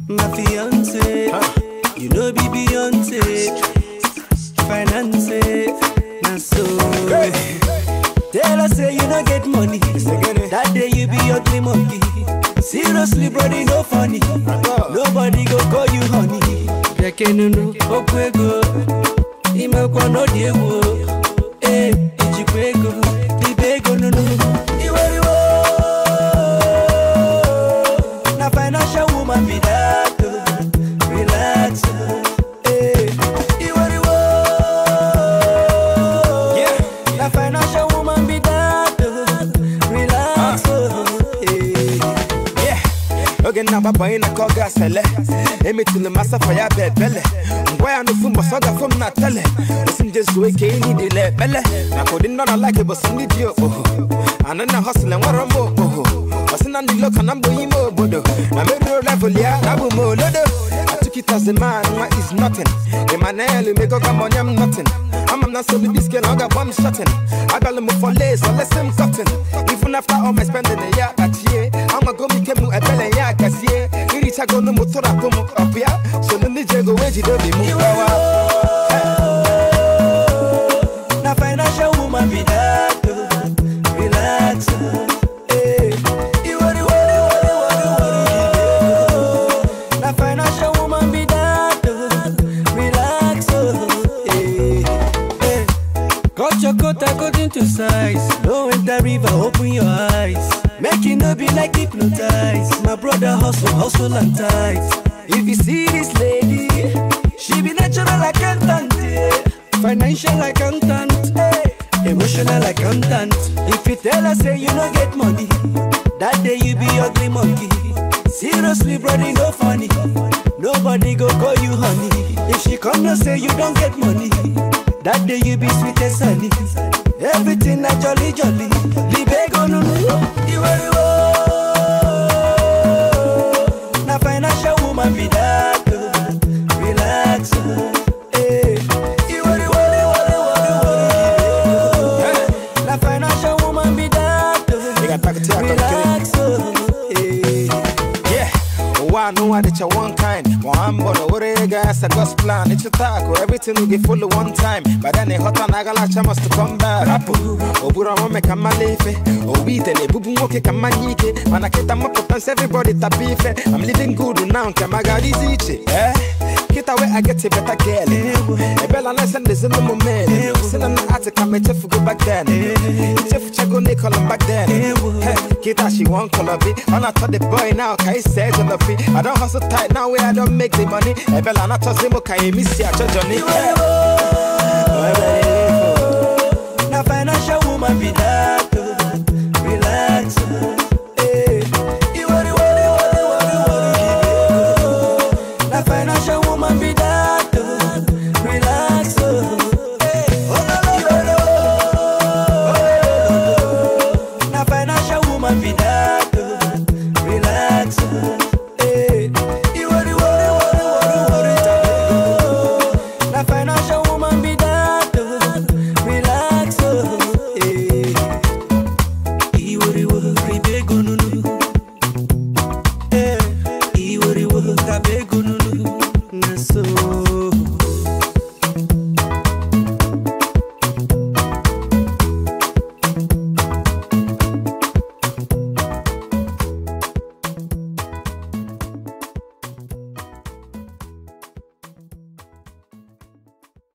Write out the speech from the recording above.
My fiance, you know be Beyonce. Finance, na so. Tell us say you don't get money. That day you be ugly monkey. Seriously, brody, no funny. Nobody go call you honey. Yakenunu, okwego. Imekwa no diego. Ichikwego. Libego no no. Iwariwo. Na financial woman be that. Relax. Iwariwo. Yeah. Na financial woman be that. Relax. Again, now my boy in a car gas, Amy to the master for your bed, belly. Why I no food, but saga from not telling. Listen, just wake in the left belly. I couldn't not like it, but some idiot. And then I hustle and what I'm more. What's in the look and I'm doing more, Bodo. I made no level, yeah, I will more. I took it as a man, what is nothing. In my nail, you make a come on, I'm nothing. I'm not so the biscuit, I got one shutting. I got them for lace, so let's him cutting. Even after all my spending a year that year, I'm a go make him a belly, yeah, cause yeah, you reach a go no motor up here. So the DJ go wait, you don't be moving. Na financial woman be that. Relax. Na financial woman be that. Relax. Cut your coat according to size. Don't enter river, open your eyes. Make it no be like hypnotized. My brother hustle and tight. If you see this lady, she be natural accountant, financial accountant, emotional accountant. If you tell her say you don't get money, that day you be ugly monkey. Seriously, brother, no funny. Nobody go call you honey. If she come and say you don't get money, that day you be sweet as honey. Everything na jolly jolly. Libego no no. Na financial woman be that. Relax. Na financial woman be that. Relax. Yeah. I know I did your one kind. One but over guys, I got plan. It's a taco, everything will be full of one time. But then a hot and agalacha must come back. Obura make a malefe. Obite, bubu moke kamanike. Manaketa mopotans, everybody tapife. I'm living good now, Kamagari zichi. Kita where I get a better girl. A bella nice and there's no moment. Send an article, my chef go back then. Chef Chago Nicol back then. Kita she won't call of it. And I told the boy now, Kai says on the fee. I don't hustle tight now where I don't make the money. A bella not toss him, Kai miss ya, Johnny. Na financial woman be that. Relax. Na financial woman be that. Relax. Na financial woman be that. Relax. Na financial woman be